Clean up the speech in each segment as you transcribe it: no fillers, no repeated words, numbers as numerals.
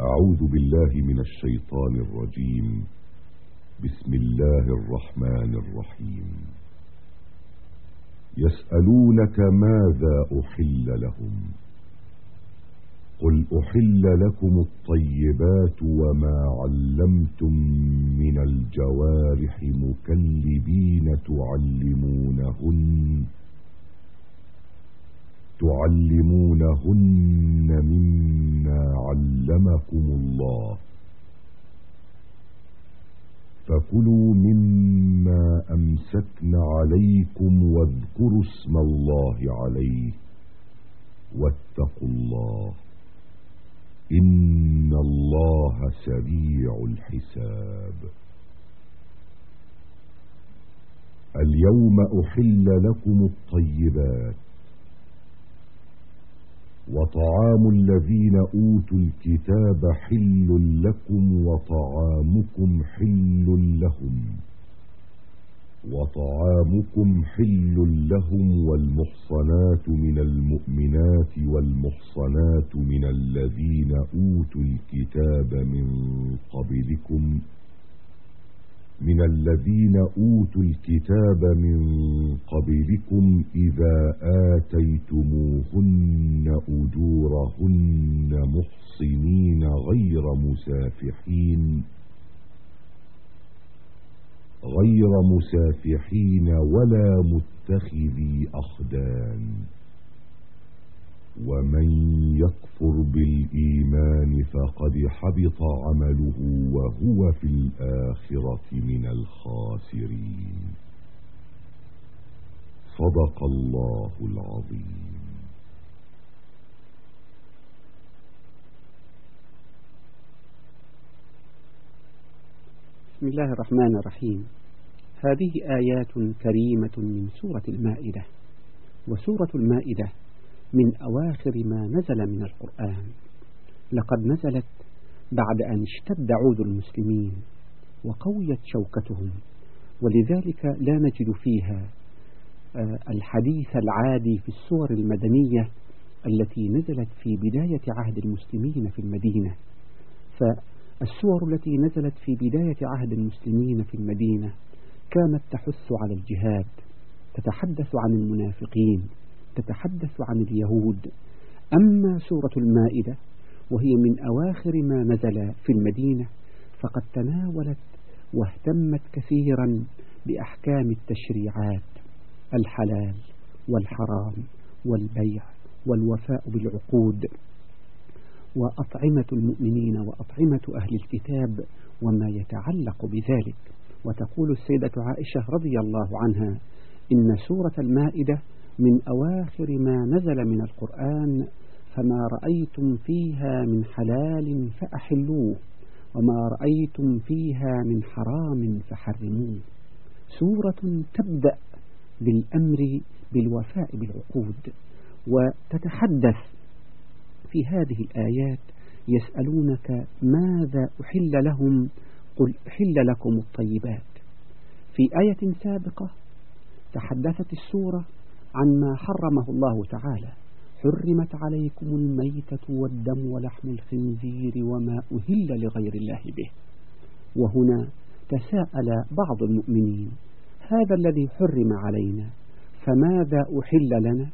أعوذ بالله من الشيطان الرجيم. بسم الله الرحمن الرحيم. يسألونك ماذا أحل لهم؟ قل أحل لكم الطيبات وما علمتم من الجوارح مكلبين تعلمونهن مما علمكم الله، فكلوا مما أمسكن عليكم واذكروا اسم الله عليه واتقوا الله إن الله سريع الحساب. اليوم أحل لكم الطيبات، وطعام الذين أوتوا الكتاب حل لكم وطعامكم حل لهم والمحصنات من المؤمنات والمحصنات من الذين أوتوا الكتاب من قبلكم إذا آتيتموهن أجورهن محصنين غير مسافحين ولا متخذي أخدان، ومن يكفر بالإيمان فقد حبط عمله وهو في الآخرة من الخاسرين. صدق الله العظيم. بسم الله الرحمن الرحيم. هذه آيات كريمة من سورة المائدة، وسورة المائدة من أواخر ما نزل من القرآن، لقد نزلت بعد أن اشتد عود المسلمين وقويت شوكتهم، ولذلك لا نجد فيها الحديث العادي في السور المدنية التي نزلت في بداية عهد المسلمين في المدينة. فالسور التي نزلت في بداية عهد المسلمين في المدينة كانت تحث على الجهاد، تتحدث عن المنافقين، تتحدث عن اليهود. أما سورة المائدة وهي من أواخر ما نزل في المدينة فقد تناولت واهتمت كثيرا بأحكام التشريعات، الحلال والحرام والبيع والوفاء بالعقود وأطعمة المؤمنين وأطعمة أهل الكتاب وما يتعلق بذلك. وتقول السيدة عائشة رضي الله عنها إن سورة المائدة من أواخر ما نزل من القرآن، فما رأيتم فيها من حلال فأحلوه وما رأيتم فيها من حرام فحرموه. سورة تبدأ بالأمر بالوفاء بالعقود، وتتحدث في هذه الآيات يسألونك ماذا أحل لهم؟ قل أحل لكم الطيبات. في آية سابقة تحدثت السورة عن ما حرمه الله تعالى: حرمت عليكم الميتة والدم ولحم الخنزير وما أهل لغير الله به. وهنا تساءل بعض المؤمنين: هذا الذي حرم علينا فماذا أحل لنا؟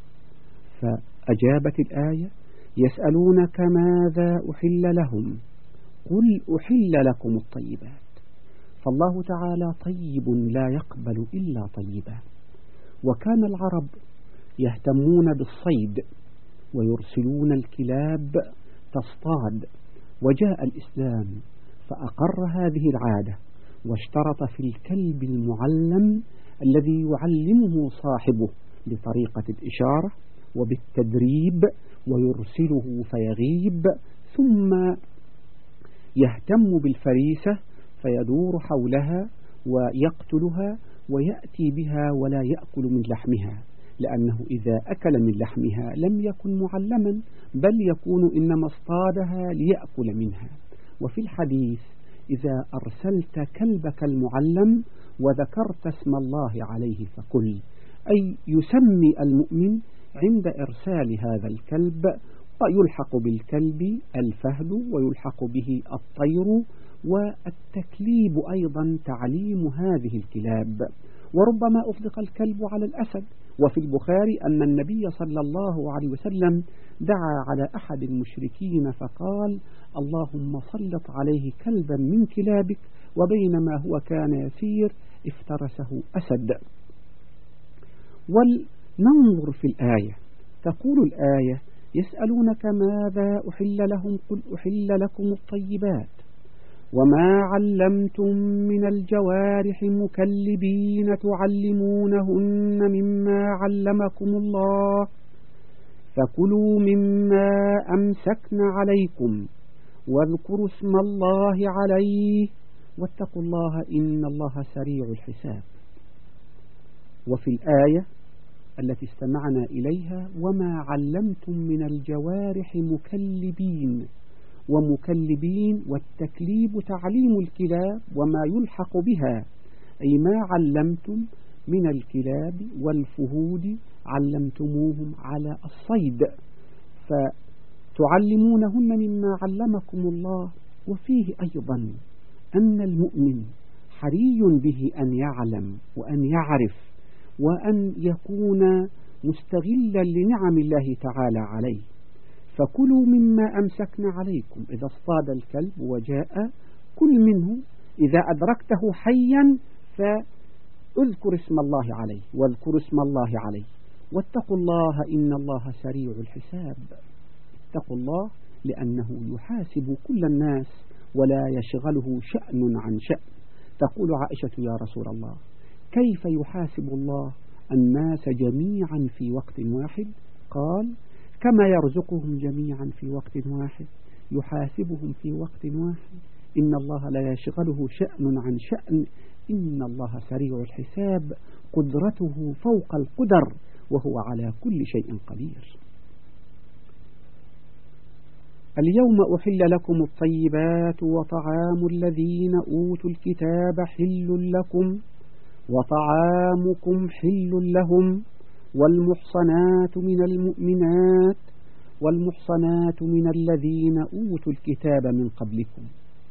فأجابت الآية: يسألونك ماذا أحل لهم؟ قل أحل لكم الطيبات. فالله تعالى طيب لا يقبل إلا طيبا، وكان العرب يهتمون بالصيد ويرسلون الكلاب تصطاد، وجاء الإسلام فأقر هذه العادة واشترط في الكلب المعلم الذي يعلمه صاحبه بطريقة الإشارة وبالتدريب ويرسله فيغيب، ثم يهتم بالفريسة فيدور حولها ويقتلها ويأتي بها ولا يأكل من لحمها، لأنه إذا أكل من لحمها لم يكن معلما بل يكون إنما اصطادها ليأكل منها. وفي الحديث: إذا أرسلت كلبك المعلم وذكرت اسم الله عليه فكل، أي يسمي المؤمن عند إرسال هذا الكلب ويلحق بالكلب الفهد، ويلحق به الطير، والتكليب أيضا تعليم هذه الكلاب، وربما أطلق الكلب على الأسد. وفي البخاري أن النبي صلى الله عليه وسلم دعا على أحد المشركين فقال: اللهم سلط عليه كلبا من كلابك، وبينما هو كان يسير افترسه أسد. ولننظر في الآية. تقول الآية: يسألونك ماذا أحل لهم، قل أحل لكم الطيبات وما علمتم من الجوارح مكلبين تعلمونهن مما علمكم الله فكلوا مما أمسكن عليكم واذكروا اسم الله عليه واتقوا الله إن الله سريع الحساب. وفي الآية التي استمعنا إليها: وما علمتم من الجوارح مكلبين، ومكلبين والتكليب تعليم الكلاب وما يلحق بها، أي ما علمتم من الكلاب والفهود علمتموهم على الصيد فتعلمونهن مما علمكم الله. وفيه أيضا أن المؤمن حري به أن يعلم وأن يعرف وأن يكون مستغلا لنعم الله تعالى عليه. فكلوا مما أمسكنا عليكم، إذا اصطاد الكلب وجاء كل منه، إذا أدركته حيا فاذكر اسم الله عليه، واذكر اسم الله عليه واتقوا الله إن الله سريع الحساب. اتقوا الله لأنه يحاسب كل الناس ولا يشغله شأن عن شأن. تقول عائشة: يا رسول الله، كيف يحاسب الله الناس جميعا في وقت واحد؟ قال: كما يرزقهم جميعا في وقت واحد يحاسبهم في وقت واحد. إن الله لا يشغله شأن عن شأن، إن الله سريع الحساب، قدرته فوق القدر وهو على كل شيء قدير. اليوم أحل لكم الطيبات وطعام الذين أوتوا الكتاب حل لكم وطعامكم حل لهم والمحصنات من المؤمنات والمحصنات من الذين أوتوا الكتاب من قبلكم.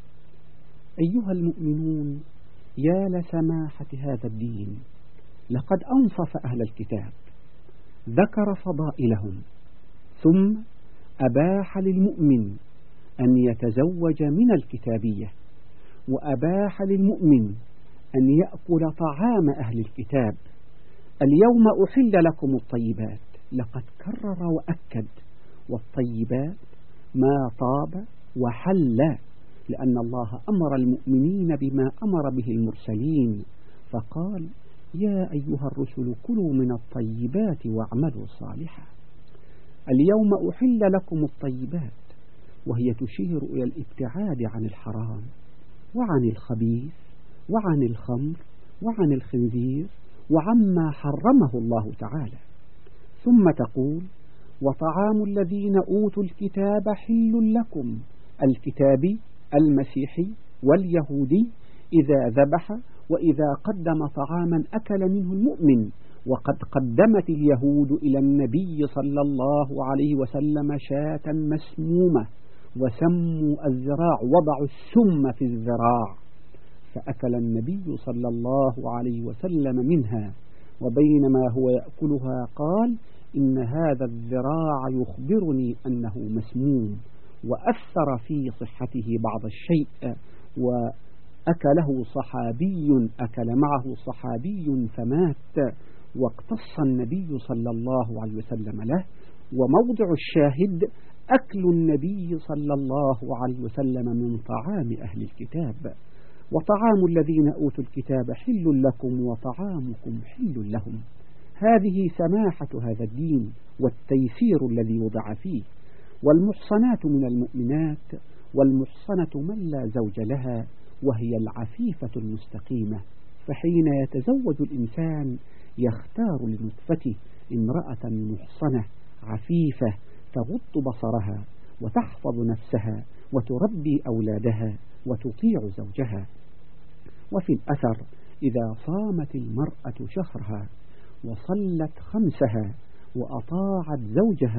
أيها المؤمنون، يا لسماحة هذا الدين، لقد أنصف أهل الكتاب، ذكر فضائلهم، ثم أباح للمؤمن أن يتزوج من الكتابية، وأباح للمؤمن أن يأكل طعام أهل الكتاب. اليوم أحل لكم الطيبات، لقد كرر وأكد: والطيبات ما طاب وحل، لأن الله أمر المؤمنين بما أمر به المرسلين، فقال: يا أيها الرسل كلوا من الطيبات واعملوا صالحا. اليوم أحل لكم الطيبات، وهي تشير إلى الابتعاد عن الحرام وعن الخبيث وعن الخمر وعن الخنزير وعما حرمه الله تعالى. ثم تقول: وطعام الذين أوتوا الكتاب حل لكم، الكتابي المسيحي واليهودي إذا ذبح وإذا قدم طعاما أكل منه المؤمن. وقد قدمت اليهود إلى النبي صلى الله عليه وسلم شاة مسمومة، وسموا الذراع، وضعوا السم في الذراع، فأكل النبي صلى الله عليه وسلم منها، وبينما هو يأكلها قال: إن هذا الذراع يخبرني أنه مسموم، وأثر في صحته بعض الشيء، وأكله صحابي، أكل معه صحابي فمات، واقتص النبي صلى الله عليه وسلم له. وموضع الشاهد أكل النبي صلى الله عليه وسلم من طعام أهل الكتاب. وطعام الذين أوتوا الكتاب حل لكم وطعامكم حل لهم. هذه سماحة هذا الدين والتيسير الذي وضع فيه. والمحصنات من المؤمنات، والمحصنة من لا زوج لها، وهي العفيفة المستقيمة. فحين يتزوج الإنسان يختار لنطفته امرأة محصنة عفيفة تغض بصرها وتحفظ نفسها وتربي أولادها وتطيع زوجها. وفي الأثر: إذا صامت المرأة شهرها وصلت خمسها وأطاعت زوجها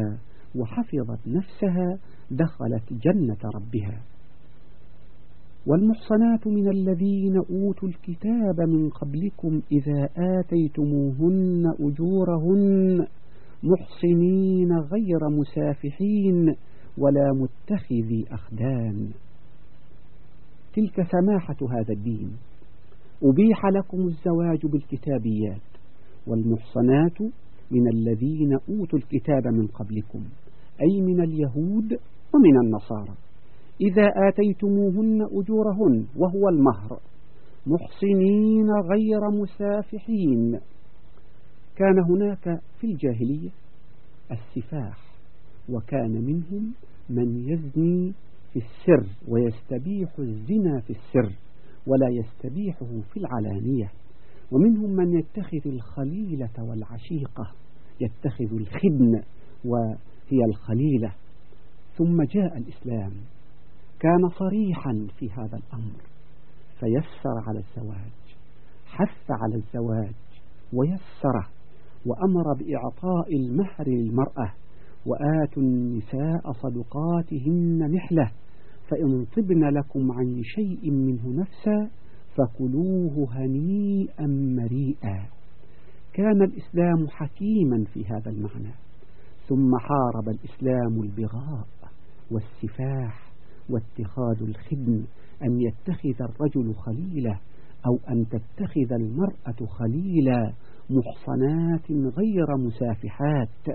وحفظت نفسها دخلت جنة ربها. والمحصنات من الذين أوتوا الكتاب من قبلكم إذا آتيتموهن أجورهن محصنين غير مسافحين ولا متخذي أخدان. تلك سماحة هذا الدين. أبيح لكم الزواج بالكتابيات. والمحصنات من الذين أوتوا الكتاب من قبلكم أي من اليهود ومن النصارى إذا آتيتموهن أجورهن وهو المهر محصنين غير مسافحين. كان هناك في الجاهلية السفاح، وكان منهم من يزني في السر ويستبيح الزنا في السر ولا يستبيحه في العلانية، ومنهم من يتخذ الخليلة والعشيقة، يتخذ الخدن وهي الخليلة. ثم جاء الإسلام كان صريحا في هذا الأمر فيسر على الزواج، حث على الزواج ويسره، وأمر بإعطاء المهر للمرأة، وآتوا النساء صدقاتهن نحلة، فإن طبن لكم عن شيء منه نفسا فكلوه هنيئا مريئا. كان الإسلام حكيما في هذا المعنى. ثم حارب الإسلام البغاء والسفاح واتخاذ الخدن، أن يتخذ الرجل خليلة أو أن تتخذ المرأة خليلا محصنات غير مسافحات.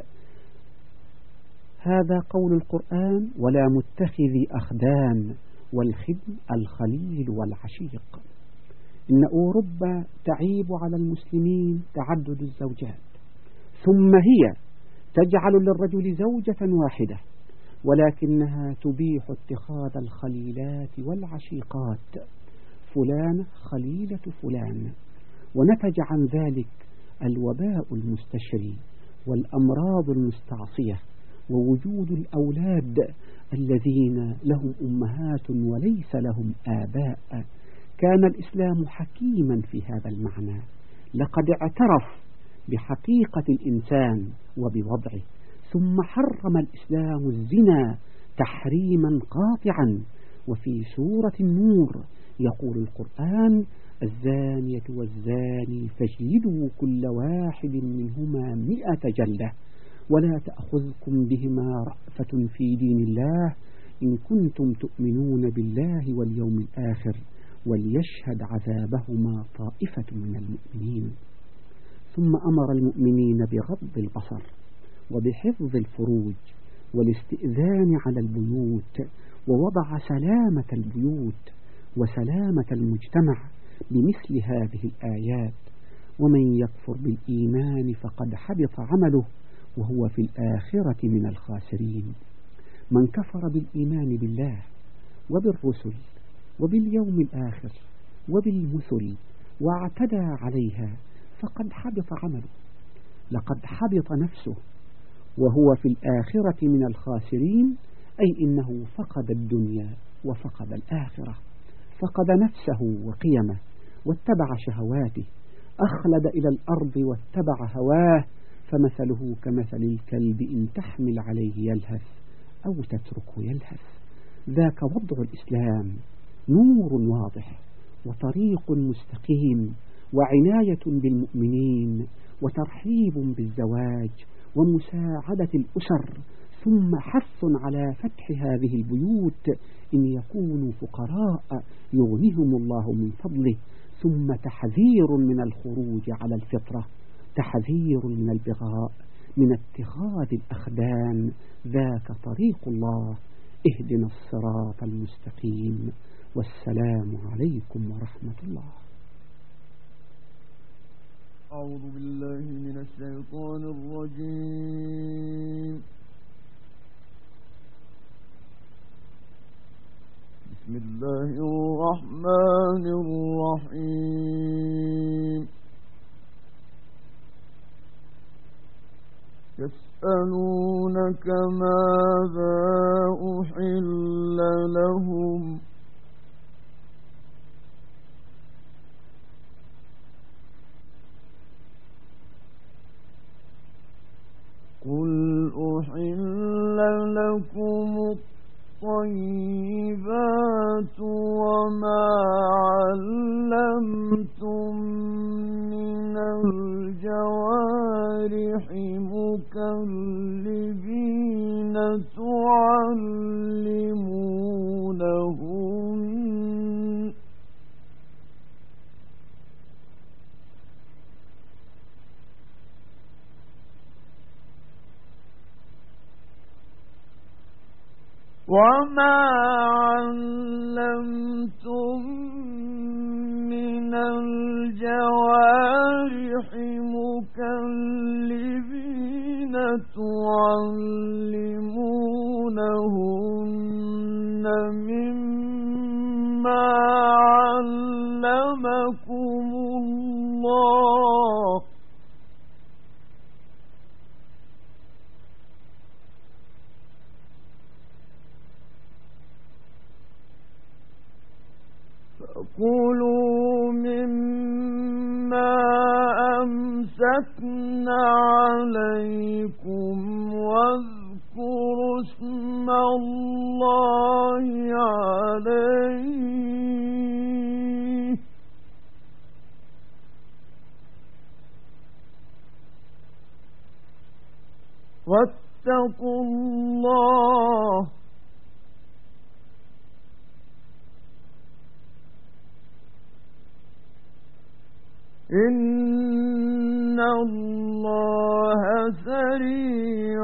هذا قول القرآن: ولا متخذي أخدان، والخدن الخليل والعشيق. إن أوروبا تعيب على المسلمين تعدد الزوجات، ثم هي تجعل للرجل زوجة واحدة، ولكنها تبيح اتخاذ الخليلات والعشيقات، فلان خليلة فلان، ونتج عن ذلك الوباء المستشري والأمراض المستعصية ووجود الأولاد الذين لهم أمهات وليس لهم آباء. كان الإسلام حكيما في هذا المعنى، لقد اعترف بحقيقة الإنسان وبوضعه. ثم حرم الإسلام الزنا تحريما قاطعا. وفي سورة النور يقول القرآن: الزانية والزاني فاجلدوا كل واحد منهما 100 جلدة ولا تأخذكم بهما رأفة في دين الله إن كنتم تؤمنون بالله واليوم الآخر وليشهد عذابهما طائفة من المؤمنين. ثم أمر المؤمنين بغض البصر وبحفظ الفروج والاستئذان على البيوت، ووضع سلامة البيوت وسلامة المجتمع بمثل هذه الآيات: ومن يكفر بالإيمان فقد حبط عمله وهو في الآخرة من الخاسرين. من كفر بالإيمان بالله وبالرسل وباليوم الآخر وبالمثل واعتدى عليها فقد حبط عمله، لقد حبط نفسه وهو في الآخرة من الخاسرين، أي إنه فقد الدنيا وفقد الآخرة، فقد نفسه وقيمه واتبع شهواته، أخلد إلى الأرض واتبع هواه، فمثله كمثل الكلب إن تحمل عليه يلهث أو تتركه يلهث. ذاك وضع الإسلام، نور واضح وطريق مستقيم وعناية بالمؤمنين وترحيب بالزواج ومساعدة الأسر، ثم حث على فتح هذه البيوت إن يكونوا فقراء يغنيهم الله من فضله، ثم تحذير من الخروج على الفطرة، تحذير من البغاء، من اتخاذ الأخدان. ذاك طريق الله، اهدنا الصراط المستقيم، والسلام عليكم ورحمة الله. أعوذ بالله من الشيطان الرجيم. بسم الله الرحمن الرحيم. يسألونك ماذا أحل لهم قل أحل الطيبات وما علمتم من الجوارح مكلبين تعلمونهن وما علمتم من الجوارح مكلبين تعلمونهن مما علمكم الله فكلوا مما أمسكنا عليكم واذكروا اسم الله عليه واتقوا الله إن الله سريع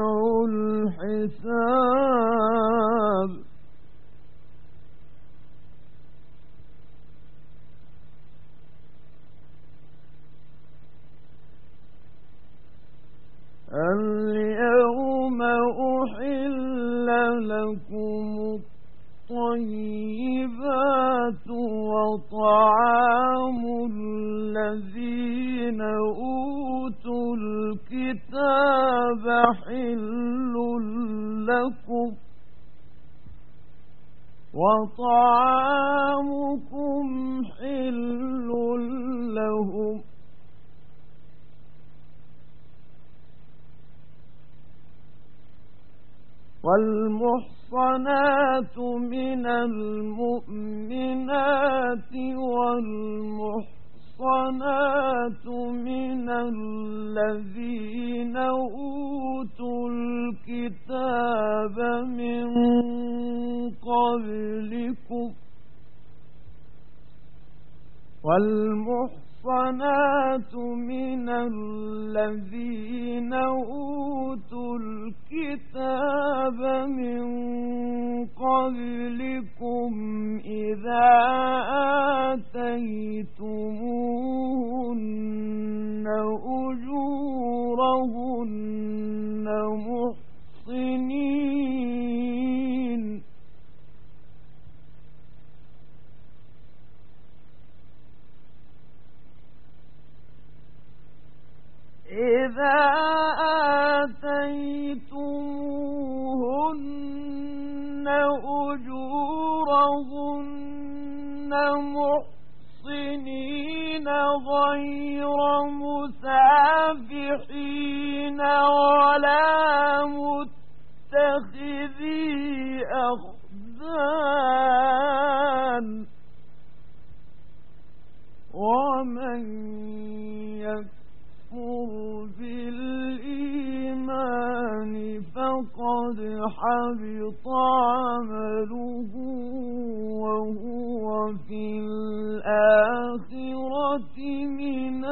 الحساب اليوم أحل لكم الطيبات وطعام الذين أوتوا الكتاب حل لكم وطعامكم حل لهم والمحصنات من المؤمنات والمحصنات من الذين أوتوا الكتاب من قبلكم والمحصنات من الذين أوتوا الكتاب من قبلكم إذا آتيتموهن أجورهن محصنين إذا آتيتموهن أجورهن محصنين غير مسافحين ولا متخذي أخدان ومن يكفر بالإيمان فقد حبط عمله وهو في الآخرة من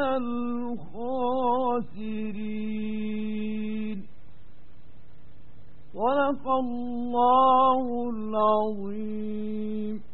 الخاسرين. صدق الله العظيم.